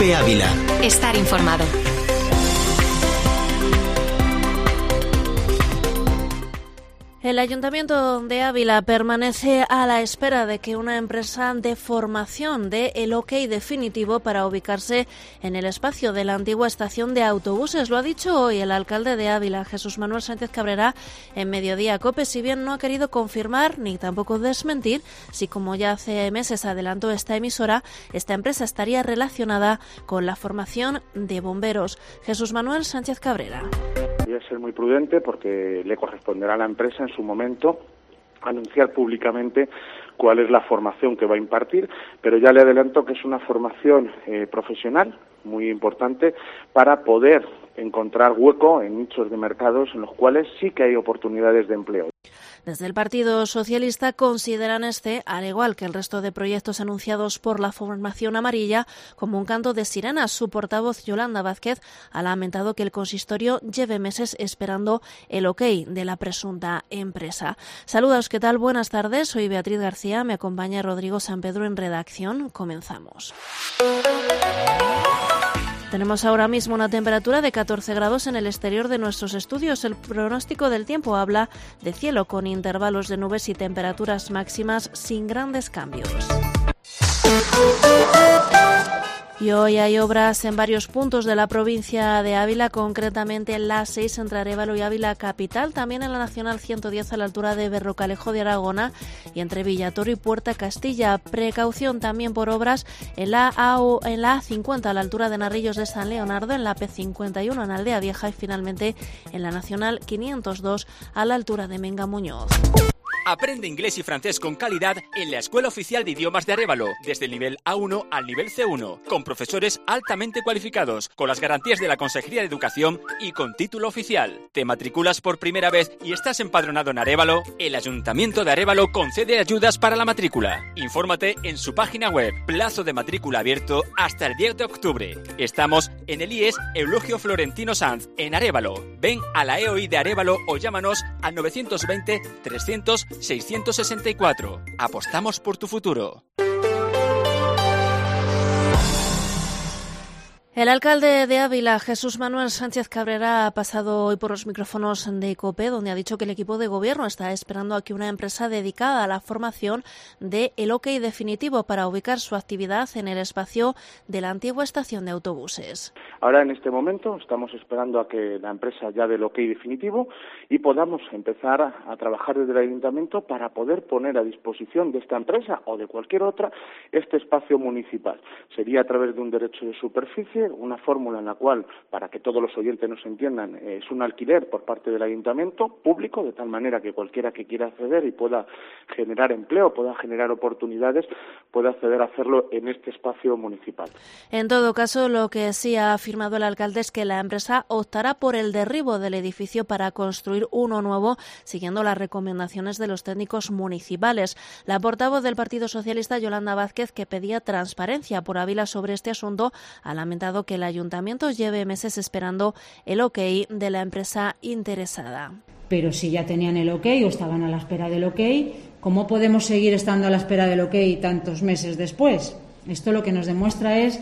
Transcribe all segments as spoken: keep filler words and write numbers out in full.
COPE Ávila. Estar informado. El Ayuntamiento de Ávila permanece a la espera de que una empresa de formación dé el ok definitivo para ubicarse en el espacio de la antigua estación de autobuses. Lo ha dicho hoy el alcalde de Ávila, Jesús Manuel Sánchez Cabrera, en Mediodía Cope, si bien no ha querido confirmar ni tampoco desmentir si, como ya hace meses adelantó esta emisora, esta empresa estaría relacionada con la formación de bomberos. Jesús Manuel Sánchez Cabrera. Debe ser muy prudente porque le corresponderá a la empresa en su momento anunciar públicamente cuál es la formación que va a impartir, pero ya le adelanto que es una formación eh, profesional muy importante para poder encontrar hueco en nichos de mercados en los cuales sí que hay oportunidades de empleo. Desde el Partido Socialista consideran este, al igual que el resto de proyectos anunciados por la formación amarilla, como un canto de sirena. Su portavoz, Yolanda Vázquez, ha lamentado que el consistorio lleve meses esperando el ok de la presunta empresa. Saludos, ¿qué tal? Buenas tardes. Soy Beatriz García. Me acompaña Rodrigo San Pedro en redacción. Comenzamos. Tenemos ahora mismo una temperatura de catorce grados en el exterior de nuestros estudios. El pronóstico del tiempo habla de cielo con intervalos de nubes y temperaturas máximas sin grandes cambios. Y hoy hay obras en varios puntos de la provincia de Ávila, concretamente en la A seis entre Arévalo y Ávila capital, también en la Nacional ciento diez a la altura de Berrocalejo de Aragona y entre Villatoro y Puerta Castilla. Precaución también por obras en la, A, en la A cincuenta a la altura de Narrillos de San Leonardo, en la P cincuenta y uno en Aldea Vieja y finalmente en la Nacional quinientos dos a la altura de Menga Muñoz. Aprende inglés y francés con calidad en la Escuela Oficial de Idiomas de Arévalo, desde el nivel A uno al nivel C uno, con profesores altamente cualificados, con las garantías de la Consejería de Educación y con título oficial. ¿Te matriculas por primera vez y estás empadronado en Arévalo? El Ayuntamiento de Arévalo concede ayudas para la matrícula. Infórmate en su página web. Plazo de matrícula abierto hasta el diez de octubre. Estamos en el I E S Eulogio Florentino Sanz, en Arévalo. Ven a la E O I de Arévalo o llámanos al novecientos veinte trescientos seiscientos sesenta y cuatro. Apostamos por tu futuro. El alcalde de Ávila, Jesús Manuel Sánchez Cabrera, ha pasado hoy por los micrófonos de COPE, donde ha dicho que el equipo de gobierno está esperando a que una empresa dedicada a la formación dé el ok definitivo para ubicar su actividad en el espacio de la antigua estación de autobuses. Ahora, en este momento, estamos esperando a que la empresa ya dé el ok definitivo y podamos empezar a, a trabajar desde el ayuntamiento para poder poner a disposición de esta empresa o de cualquier otra este espacio municipal. Sería a través de un derecho de superficie, una fórmula en la cual, para que todos los oyentes nos entiendan, es un alquiler por parte del ayuntamiento público, de tal manera que cualquiera que quiera acceder y pueda generar empleo, pueda generar oportunidades, pueda acceder a hacerlo en este espacio municipal. En todo caso, lo que sí ha afirmado el alcalde es que la empresa optará por el derribo del edificio para construir uno nuevo, siguiendo las recomendaciones de los técnicos municipales. La portavoz del Partido Socialista, Yolanda Vázquez, que pedía transparencia por Ávila sobre este asunto, ha lamentado que el ayuntamiento lleve meses esperando el ok de la empresa interesada. Pero si ya tenían el ok o estaban a la espera del ok, ¿cómo podemos seguir estando a la espera del ok tantos meses después? Esto lo que nos demuestra es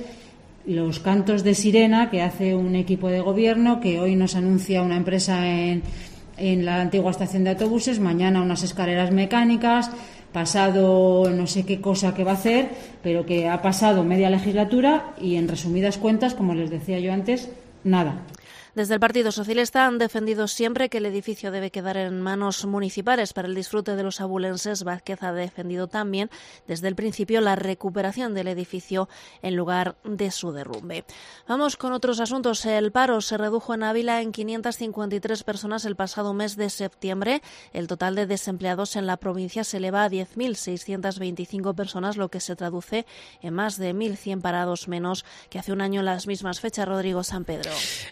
los cantos de sirena que hace un equipo de gobierno, que hoy nos anuncia una empresa en, en la antigua estación de autobuses, mañana unas escaleras mecánicas, pasado no sé qué cosa que va a hacer, pero que ha pasado media legislatura y, en resumidas cuentas, como les decía yo antes, nada. Desde el Partido Socialista han defendido siempre que el edificio debe quedar en manos municipales para el disfrute de los abulenses. Vázquez ha defendido también desde el principio la recuperación del edificio en lugar de su derrumbe. Vamos con otros asuntos. El paro se redujo en Ávila en quinientas cincuenta y tres personas el pasado mes de septiembre. El total de desempleados en la provincia se eleva a diez mil seiscientas veinticinco personas, lo que se traduce en más de mil cien parados menos que hace un año en las mismas fechas. Rodrigo San Pedro. El desempleo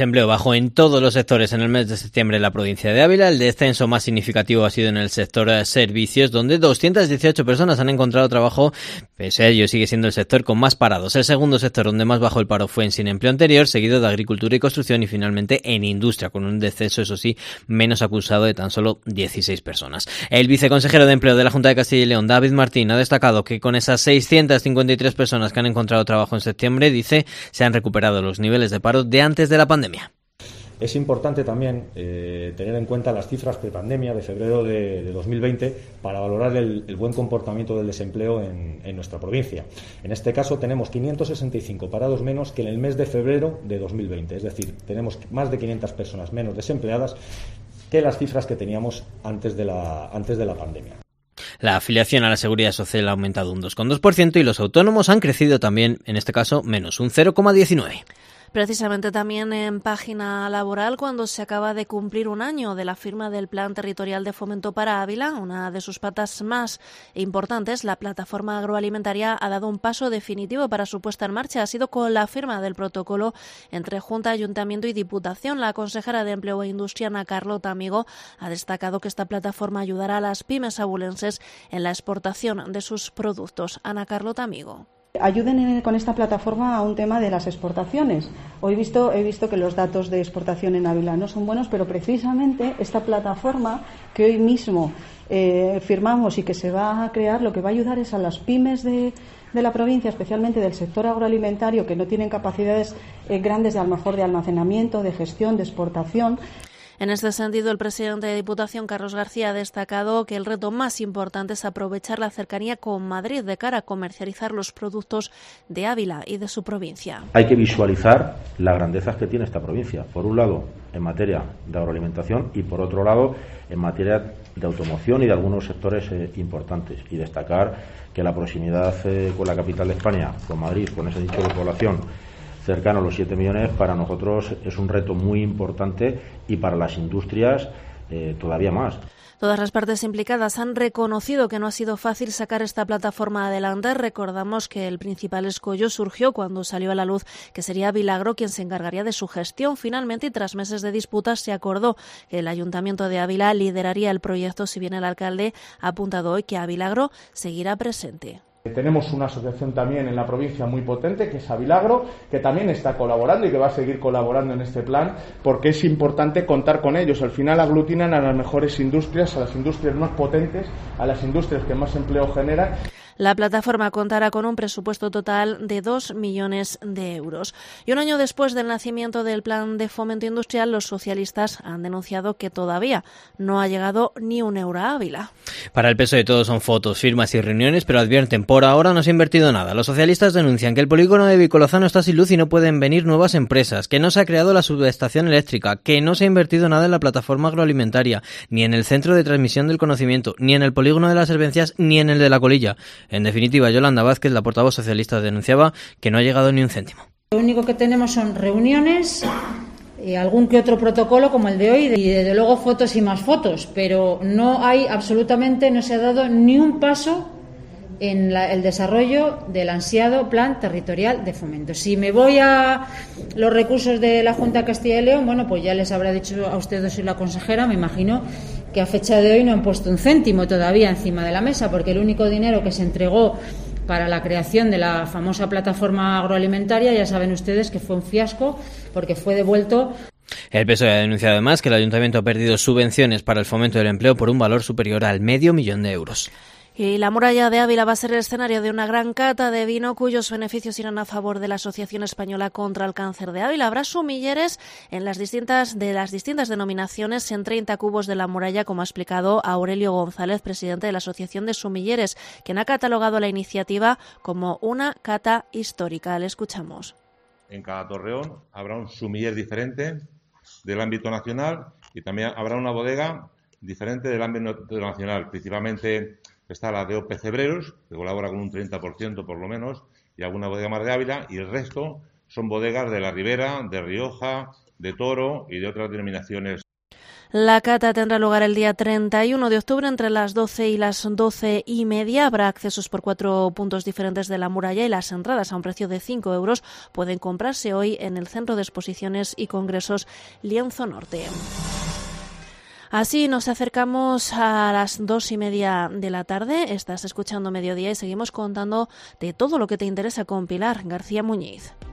desempleo bajó en todos los sectores en el mes de septiembre en la provincia de Ávila. El descenso más significativo ha sido en el sector servicios, donde doscientas dieciocho personas han encontrado trabajo. Pese a ello, sigue siendo el sector con más parados. El segundo sector donde más bajó el paro fue en sin empleo anterior, seguido de agricultura y construcción y finalmente en industria, con un descenso, eso sí, menos acusado de tan solo dieciséis personas. El viceconsejero de Empleo de la Junta de Castilla y León, David Martín, ha destacado que con esas seiscientas cincuenta y tres personas que han encontrado trabajo en septiembre, dice, se han recuperado los niveles de paro de antes de la pandemia. Es importante también eh, tener en cuenta las cifras prepandemia de febrero de, de dos mil veinte para valorar el, el buen comportamiento del desempleo en, en nuestra provincia. En este caso tenemos quinientos sesenta y cinco parados menos que en el mes de febrero de dos mil veinte, es decir, tenemos más de quinientas personas menos desempleadas que las cifras que teníamos antes de la, antes de la pandemia. La afiliación a la Seguridad Social ha aumentado un dos coma dos por ciento y los autónomos han crecido también, en este caso, menos un cero coma diecinueve por ciento. Precisamente también en página laboral, cuando se acaba de cumplir un año de la firma del Plan Territorial de Fomento para Ávila, una de sus patas más importantes, la plataforma agroalimentaria, ha dado un paso definitivo para su puesta en marcha. Ha sido con la firma del protocolo entre Junta, Ayuntamiento y Diputación. La consejera de Empleo e Industria, Ana Carlota Amigo, ha destacado que esta plataforma ayudará a las pymes abulenses en la exportación de sus productos. Ana Carlota Amigo. Ayuden con esta plataforma a un tema de las exportaciones. Hoy he visto, he visto que los datos de exportación en Ávila no son buenos, pero precisamente esta plataforma que hoy mismo eh, firmamos y que se va a crear, lo que va a ayudar es a las pymes de, de la provincia, especialmente del sector agroalimentario, que no tienen capacidades eh, grandes de, a lo mejor de almacenamiento, de gestión, de exportación. En este sentido, el presidente de Diputación, Carlos García, ha destacado que el reto más importante es aprovechar la cercanía con Madrid de cara a comercializar los productos de Ávila y de su provincia. Hay que visualizar las grandezas que tiene esta provincia. Por un lado, en materia de agroalimentación y, por otro lado, en materia de automoción y de algunos sectores eh, importantes. Y destacar que la proximidad eh, con la capital de España, con Madrid, con ese nicho de población cercano a los siete millones, para nosotros es un reto muy importante y para las industrias eh, todavía más. Todas las partes implicadas han reconocido que no ha sido fácil sacar esta plataforma adelante. Recordamos que el principal escollo surgió cuando salió a la luz que sería Avilagro quien se encargaría de su gestión. Finalmente, y tras meses de disputas, se acordó que el Ayuntamiento de Ávila lideraría el proyecto, si bien el alcalde ha apuntado hoy que Avilagro seguirá presente. Tenemos una asociación también en la provincia muy potente, que es Avilagro, que también está colaborando y que va a seguir colaborando en este plan, porque es importante contar con ellos. Al final aglutinan a las mejores industrias, a las industrias más potentes, a las industrias que más empleo generan. La plataforma contará con un presupuesto total de dos millones de euros. Y un año después del nacimiento del Plan de Fomento Industrial, los socialistas han denunciado que todavía no ha llegado ni un euro a Ávila. Para el P S O E todo son fotos, firmas y reuniones, pero advierten, por ahora no se ha invertido nada. Los socialistas denuncian que el polígono de Vicolozano está sin luz y no pueden venir nuevas empresas, que no se ha creado la subestación eléctrica, que no se ha invertido nada en la plataforma agroalimentaria, ni en el centro de transmisión del conocimiento, ni en el polígono de las Herbencias, ni en el de la Colilla. En definitiva, Yolanda Vázquez, la portavoz socialista, denunciaba que no ha llegado ni un céntimo. Lo único que tenemos son reuniones, eh, algún que otro protocolo como el de hoy y desde luego fotos y más fotos, pero no hay absolutamente, no se ha dado ni un paso en la, el desarrollo del ansiado Plan Territorial de Fomento. Si me voy a los recursos de la Junta de Castilla y León, bueno, pues ya les habrá dicho a ustedes, soy la consejera, me imagino que a fecha de hoy no han puesto un céntimo todavía encima de la mesa, porque el único dinero que se entregó para la creación de la famosa plataforma agroalimentaria, ya saben ustedes que fue un fiasco, porque fue devuelto. El P S O E ha denunciado además que el Ayuntamiento ha perdido subvenciones para el fomento del empleo por un valor superior al medio millón de euros. Y la muralla de Ávila va a ser el escenario de una gran cata de vino cuyos beneficios irán a favor de la Asociación Española contra el Cáncer de Ávila. Habrá sumilleres en las distintas de las distintas denominaciones en treinta cubos de la muralla, como ha explicado Aurelio González, presidente de la Asociación de Sumilleres, quien ha catalogado la iniciativa como una cata histórica. Le escuchamos. En cada torreón habrá un sumiller diferente del ámbito nacional y también habrá una bodega diferente del ámbito nacional, principalmente. Está la de O P Cebreros, que colabora con un treinta por ciento por lo menos, y alguna bodega más de Ávila, y el resto son bodegas de la Ribera, de Rioja, de Toro y de otras denominaciones. La cata tendrá lugar el día treinta y uno de octubre entre las doce y las doce y media. Habrá accesos por cuatro puntos diferentes de la muralla y las entradas a un precio de cinco euros pueden comprarse hoy en el Centro de Exposiciones y Congresos Lienzo Norte. Así nos acercamos a las dos y media de la tarde. Estás escuchando Mediodía y seguimos contando de todo lo que te interesa con Pilar García Muñiz.